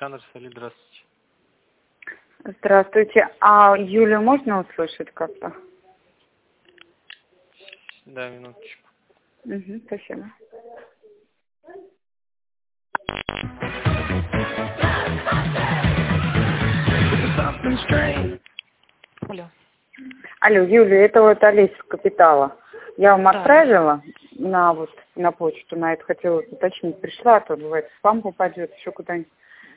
Александр, салют, здравствуйте. Здравствуйте. А Юлю можно услышать как-то? Да, минуточку. Угу, спасибо. Алло. Алло, Юля, это вот Олеся с Капитала. Я вам Да. отправила на почту, на это хотела уточнить. Пришла, а то бывает спам попадет, еще куда-нибудь.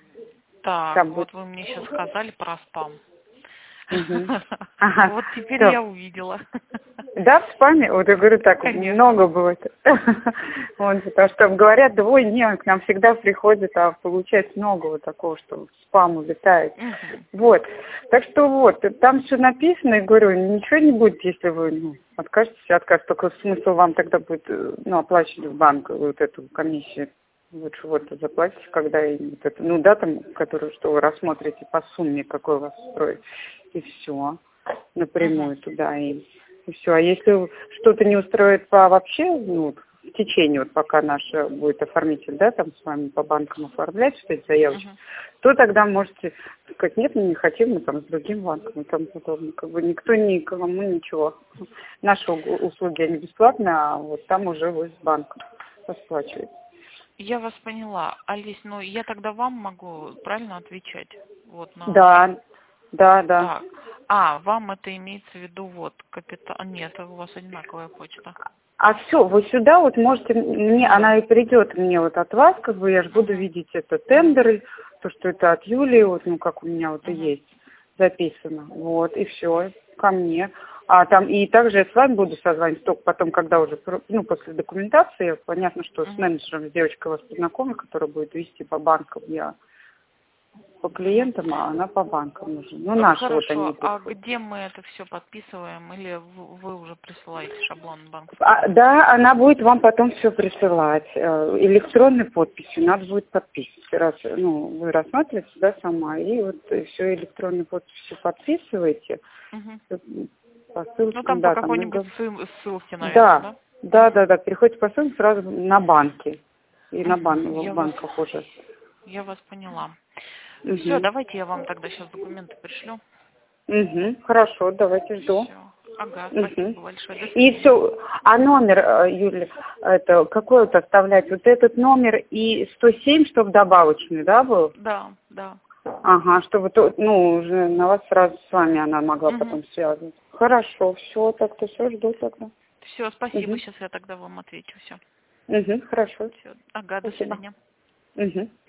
Так, Там вот будет. вы мне сейчас сказали про спам. Угу. Ага. Вот теперь Всё. я увидела. Да, в спаме? Вот я говорю, так Конечно. много будет. Вот, потому что говорят, нет, к нам всегда приходит, а получается много вот такого, что в спам улетает. Вот. Так что вот, там все написано, и говорю, ничего не будет, если вы откажетесь, только смысл вам тогда будет оплачивать в банк вот эту комиссию. Лучше вот заплатите, когда вот это, там, которую, что вы рассмотрите по сумме, какой вас устроит, и все, напрямую туда, и все. А если что-то не устроит вообще, в течение, пока наш будет оформитель, там с вами по банкам оформлять, что эти заявочки, то тогда можете сказать, нет, мы не хотим, мы там с другим банком и тому подобное. Никто никому ничего. Наши услуги, они бесплатные, а вот там уже вы с банком расплачиваете. Я вас поняла. Алис, я тогда вам могу правильно отвечать? Вот на... Да. Так. Вам это имеется в виду Нет, у вас одинаковая почта. А все, вы сюда можете она и придет мне от вас, я же буду видеть это тендеры, то, что это от Юлии, как у меня и есть записано, и все, ко мне. А там и также я с вами буду созваниваться, только потом, когда уже, после документации, понятно, что с менеджером, с девочкой вас познакомлю, которая будет вести по банкам, я по клиентам, а она по банкам уже. Наши Хорошо, они а приходят. где мы это все подписываем, или вы уже присылаете шаблон банка? Да, она будет вам потом все присылать. Электронной подписью надо будет подписывать. Вы рассматриваете, сама, и все электронной подписью подписываете. По ссылкам, там по какой-нибудь ссылке, наверное, да? Да. Переходите по ссылке сразу на банки. И на банках уже. Я вас поняла. Все, давайте я вам тогда сейчас документы пришлю. Хорошо, давайте жду. Все. Ага, спасибо большое. И все. А номер, Юля, это какой оставлять? Вот этот номер и 107, чтобы добавочный, да, был? Да. Ага, чтобы уже на вас сразу с вами она могла потом связывать. Хорошо, все, так-то все, жду тогда. Все, спасибо, сейчас я тогда вам отвечу, все. Хорошо. Все. Ага, до свидания.